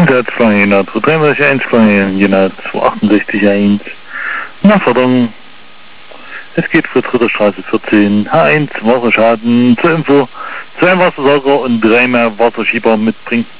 Der 200, 233, 1, 268, 1. Na, verdammt. Es geht für Ritterstraße 14, H1, Wasserschaden, zur Info, 2 Wassersauger und 3 mehr Wasserschieber mitbringen.